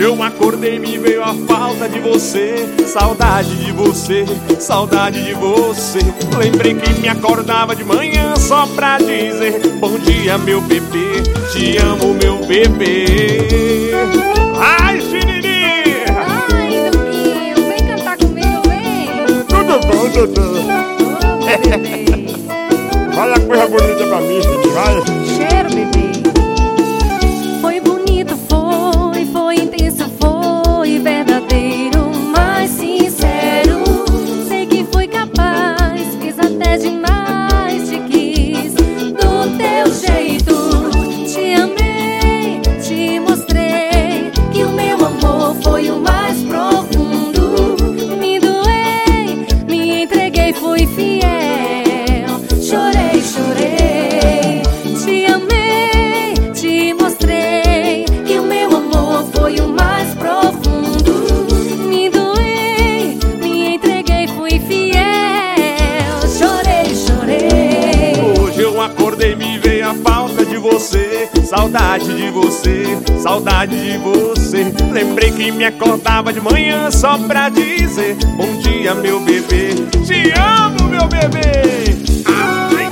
eu acordei e me veio a falta de você. Saudade de você, saudade de você. Lembrei que me acordava de manhã só pra dizer: bom dia, meu bebê, te amo, meu bebê. Ai, Xiriri! Ai, Duquinho, vem cantar comigo, vem. Tudo bom, Dudu? Ô, bebê. Fala coisa bonita pra mim, filho, vai. Cheiro, bebê. Foi bonito, foi intenso, foi verdadeiro, mas sincero. Sei que fui capaz, fiz até demais, te quis do teu jeito. Te amei, te mostrei que o meu amor foi o mais profundo. Me doei, me entreguei, fui fiel. Chorei, chorei, te amei, te mostrei que o meu amor foi o mais profundo. Me doei, me entreguei, fui fiel. Chorei, chorei. Hoje eu acordei e me veio a falta de você. Saudade de você, saudade de você. Lembrei que me acordava de manhã só pra dizer: bom dia, meu bebê, te amo, meu bebê. Ai.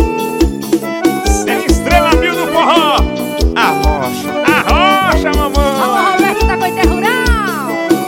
É estrela mil do forró. Arrocha, mamãe. Alô, Roberto da Coité Rural.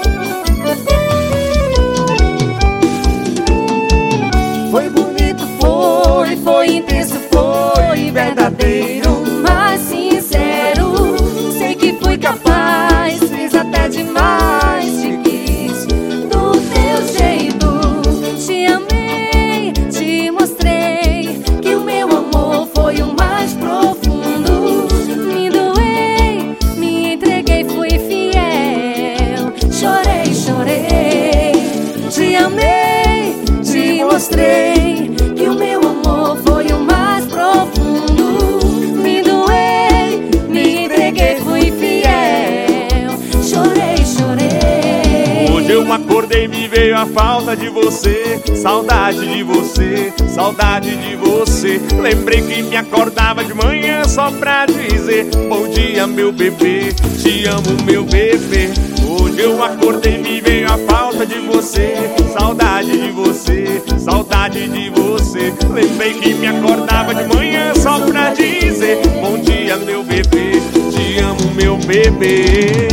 Foi bonito, foi intenso, foi verdadeiro, mas sincero. Sei que fui capaz, fiz até demais, te quis do teu jeito. Te amei, te mostrei que o meu amor foi o mais profundo. Me doei, me entreguei, fui fiel. Chorei, chorei, te amei, te mostrei que o meu amor foi o mais profundo. Me doei, me entreguei, fui fiel. Chorei, chorei. Hoje eu acordei e me veio a falta de você. Saudade de você, saudade de você. Lembrei que me acordava de manhã só pra dizer: bom dia, meu bebê, te amo, meu bebê. Hoje eu acordei e me veio a falta de você. Saudade de você, saudade de você. Lembrei que me acordava de manhã só pra dizer: bom dia, meu bebê, te amo, meu bebê.